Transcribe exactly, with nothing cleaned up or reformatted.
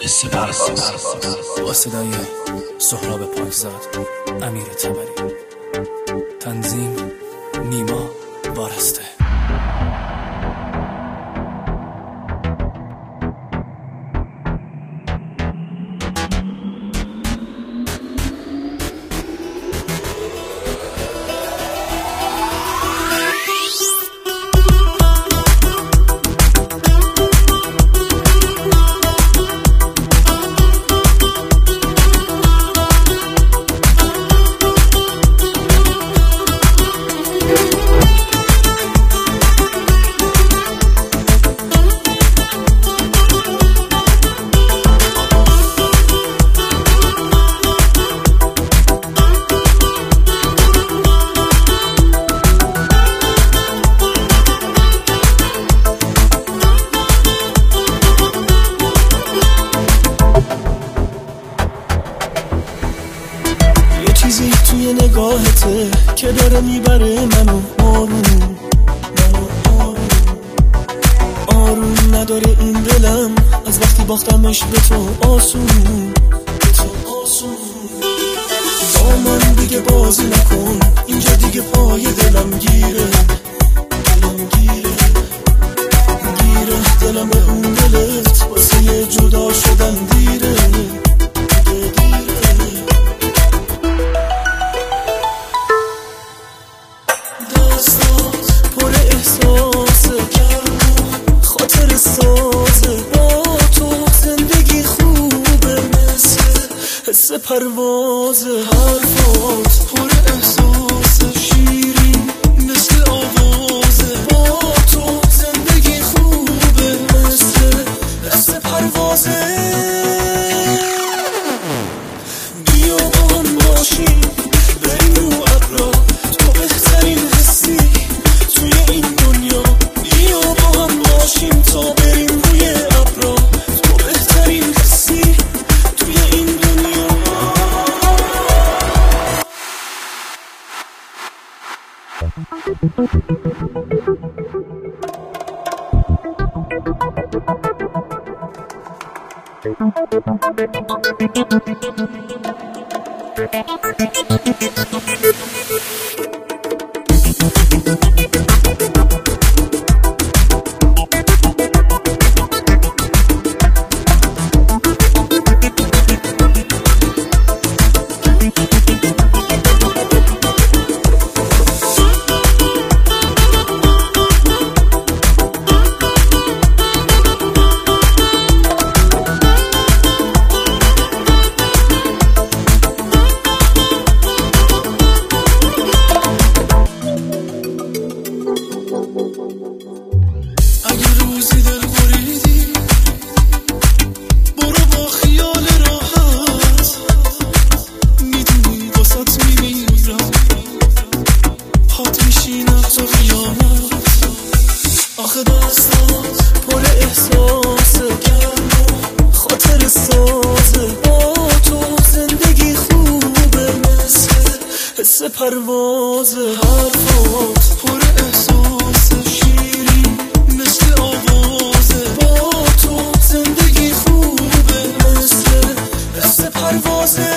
با صدای سهراب پاکزاد، امیر طبری، تنظیم نیما وارسته. چیزی توی نگاهته که داره میبره منو آروم، منو آروم آروم نداره این دلم از وقتی باختمش به تو آسون، به تو آسون. با من دیگه بازی نکن، اینجا دیگه پای دلم گیره، دلم گیره گیره دلم به اون دلت واسه جدا شدن دیره. پر احساسه خاطر سازه با تو زندگی خوبه مثل حس پروازه. حرفات پر احساسه شیرین مثل آوازه با تو زندگی خوبه مثل حس پروازه. بیا با هم باشیم بریم رو ابرا، تو بهترین حسی توی این دنیا. بیا با هم باشیم تا بریم روی ابرا، تو بهترین حسی توی این دنیا. آخه داستان پر احساسه خاطر سازه با تو زندگی خوبه مثل حس پروازه. حرفات پر احساسه شیرین مثل آوازه با تو زندگی خوبه مثل حس پروازه.